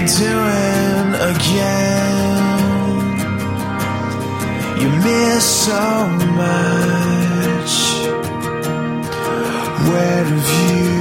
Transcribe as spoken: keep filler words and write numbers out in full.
doing again? You miss so much. Where have you